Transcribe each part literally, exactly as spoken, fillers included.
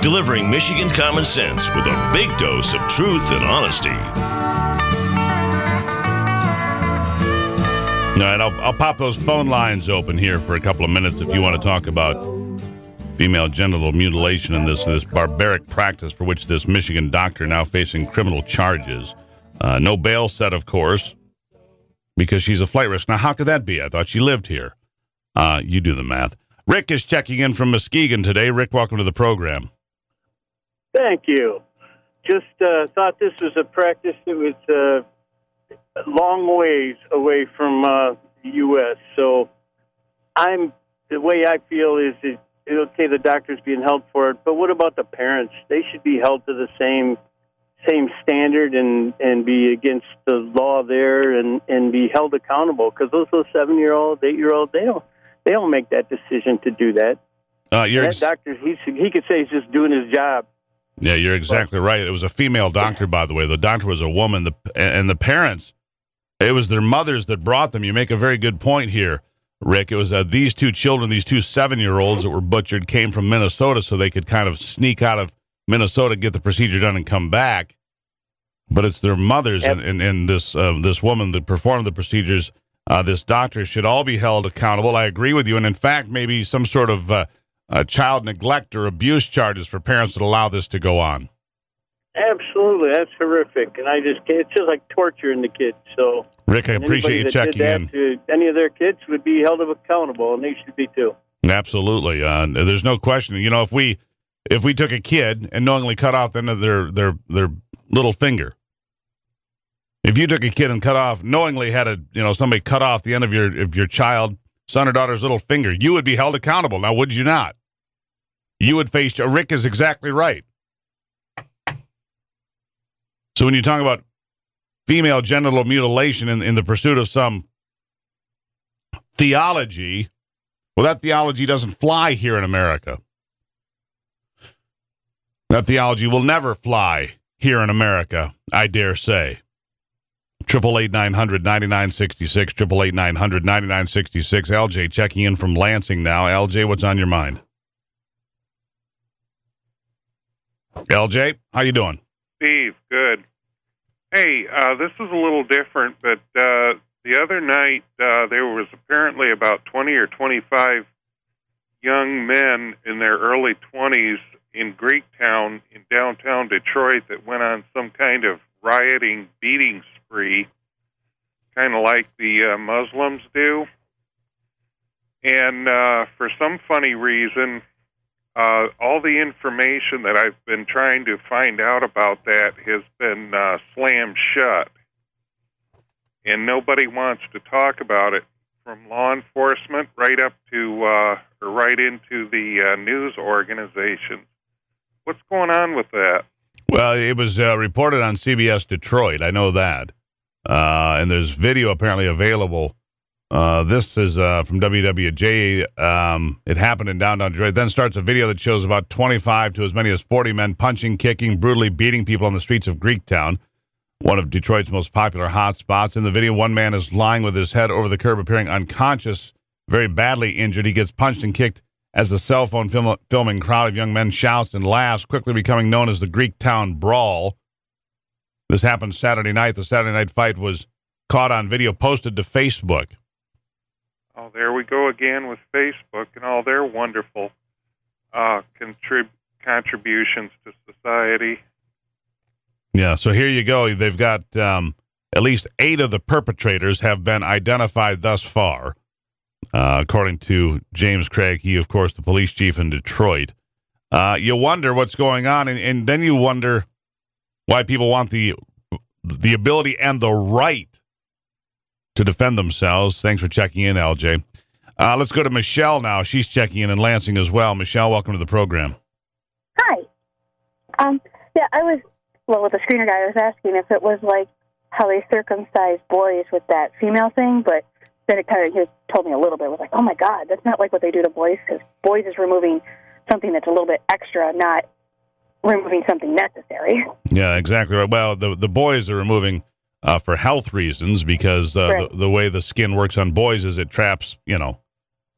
delivering Michigan common sense with a big dose of truth and honesty. All right, I'll, I'll pop those phone lines open here for a couple of minutes if you want to talk about female genital mutilation and this this barbaric practice for which this Michigan doctor now facing criminal charges. Uh, no bail set, of course, because she's a flight risk. Now, how could that be? I thought she lived here. Uh, you do the math. Rick is checking in from Muskegon today. Rick, welcome to the program. Thank you. Just uh, thought this was a practice that was uh, a long ways away from uh, the U S So I'm the way I feel is that, okay, the doctor's being held for it, but what about the parents? They should be held to the same same standard and, and be against the law there and, and be held accountable, because those those seven-year-olds, eight-year-olds, they don't they don't make that decision to do that. Uh, you're that ex- doctor, he he could say he's just doing his job. Yeah, you're exactly right. It was a female doctor, by the way. The doctor was a woman, the, and the parents, it was their mothers that brought them. You make a very good point here, Rick. It was uh, these two children, these two seven-year-olds that were butchered, came from Minnesota so they could kind of sneak out of Minnesota, get the procedure done, and come back. But it's their mothers Yep. and, and, and this uh, this woman that performed the procedures. Uh, this doctor should all be held accountable. I agree with you. And in fact, maybe some sort of uh, uh, child neglect or abuse charges for parents that allow this to go on. Absolutely, that's horrific, and I just it's just like torturing the kids. So, Rick, I appreciate you that checking did in. that to any of their kids would be held accountable, and they should be too. Absolutely, uh, there's no question. You know, if we if we took a kid and knowingly cut off the end of their their their little finger, if you took a kid and cut off knowingly had a you know somebody cut off the end of your of your child, son or daughter's little finger, you would be held accountable. Now, would you not? You would face. Rick is exactly right. So when you talk about female genital mutilation in, in the pursuit of some theology, well, that theology doesn't fly here in America. That theology will never fly here in America, I dare say. Triple eight nine hundred ninety nine sixty six. Triple eight nine hundred ninety nine sixty six. L J checking in from Lansing now. L J, what's on your mind? L J, how you doing? Steve, good. Hey, uh, this is a little different, but uh, the other night uh, there was apparently about twenty or twenty-five young men in their early twenties in Greektown in downtown Detroit that went on some kind of rioting, beating spree, kind of like the uh, Muslims do. And uh, for some funny reason, Uh, all the information that I've been trying to find out about that has been uh, slammed shut. And nobody wants to talk about it, from law enforcement right up to, uh, or right into the uh, news organizations. What's going on with that? Well, it was uh, reported on C B S Detroit. I know that. Uh, and there's video apparently available. Uh, this is uh, from W W J. Um, it happened in downtown Detroit. Then starts a video that shows about twenty-five to as many as forty men punching, kicking, brutally beating people on the streets of Greektown, one of Detroit's most popular hot spots. In the video, one man is lying with his head over the curb, appearing unconscious, very badly injured. He gets punched and kicked as the cell phone film- filming crowd of young men shouts and laughs, quickly becoming known as the Greektown Brawl. This happened Saturday night. The Saturday night fight was caught on video, posted to Facebook. Oh, there we go again with Facebook and all their wonderful uh, contrib- contributions to society. Yeah, so here you go. They've got um, at least eight of the perpetrators have been identified thus far, uh, according to James Craig, he, of course, the police chief in Detroit. Uh, you wonder what's going on, and, and then you wonder why people want the the ability and the right to defend themselves. Thanks for checking in, L J. Uh, let's go to Michelle now. She's checking in in Lansing as well. Michelle, welcome to the program. Hi. Um, yeah, I was, well, with the screener guy, I was asking if it was like how they circumcise boys with that female thing, but then it kind of just told me a little bit. I was like, oh, my God, that's not like what they do to boys, because boys is removing something that's a little bit extra, not removing something necessary. Yeah, exactly right. Well, the, the boys are removing Uh, for health reasons, because uh, right. the, the way the skin works on boys is it traps, you know,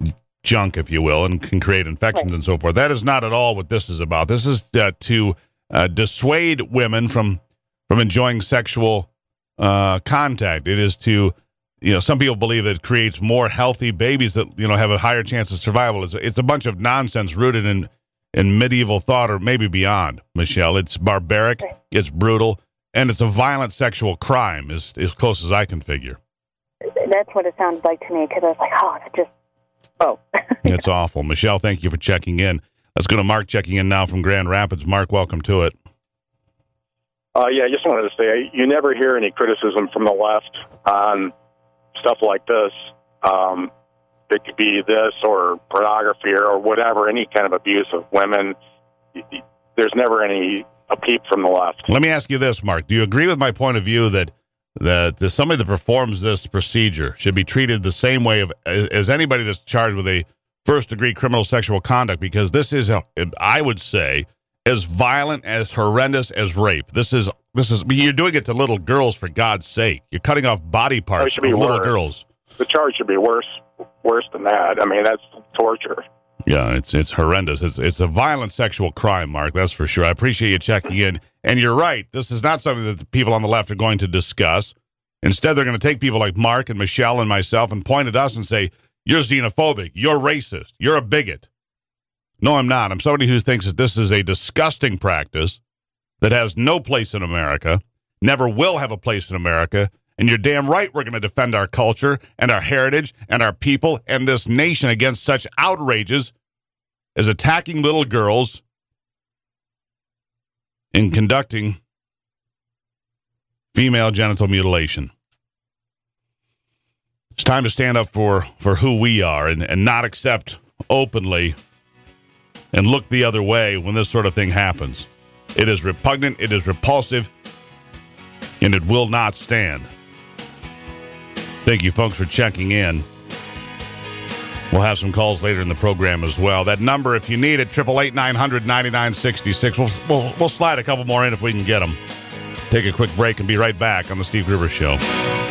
junk, if you will, and can create infections right. and so forth. That is not at all what this is about. This is uh, to uh, dissuade women from from enjoying sexual uh, contact. It is to, you know, some people believe that it creates more healthy babies that, you know, have a higher chance of survival. It's, it's a bunch of nonsense rooted in, in medieval thought or maybe beyond, Michelle. It's barbaric, right. it's brutal, and it's a violent sexual crime, as, as close as I can figure. That's what it sounds like to me, because I was like, oh, it's just, oh. It's awful. Michelle, thank you for checking in. Let's go to Mark checking in now from Grand Rapids. Mark, welcome to it. Uh, yeah, I just wanted to say, you never hear any criticism from the left on stuff like this. Um, it could be this or pornography or whatever, any kind of abuse of women. There's never any a peep from the left. Let me ask you this, Mark. Do you agree with my point of view that that somebody that performs this procedure should be treated the same way of, as anybody that's charged with a first-degree criminal sexual conduct? Because this is, a, I would say, as violent, as horrendous as rape. This is, this is. You're doing it to little girls, for God's sake. You're cutting off body parts of little worse. girls. The charge should be worse, worse than that. I mean, that's torture. Yeah, it's it's horrendous. It's it's a violent sexual crime, Mark. That's for sure. I appreciate you checking in. And you're right. This is not something that the people on the left are going to discuss. Instead, they're going to take people like Mark and Michelle and myself and point at us and say, "You're xenophobic. You're racist. You're a bigot." No, I'm not. I'm somebody who thinks that this is a disgusting practice that has no place in America, never will have a place in America, and you're damn right we're going to defend our culture and our heritage and our people and this nation against such outrages as attacking little girls and conducting female genital mutilation. It's time to stand up for, for who we are and, and not accept openly and look the other way when this sort of thing happens. It is repugnant, it is repulsive, and it will not stand. Thank you, folks, for checking in. We'll have some calls later in the program as well. That number, if you need it, eight eight eight, nine hundred, ninety-nine sixty-six. We'll, we'll, we'll slide a couple more in if we can get them. Take a quick break and be right back on the Steve Gruber Show.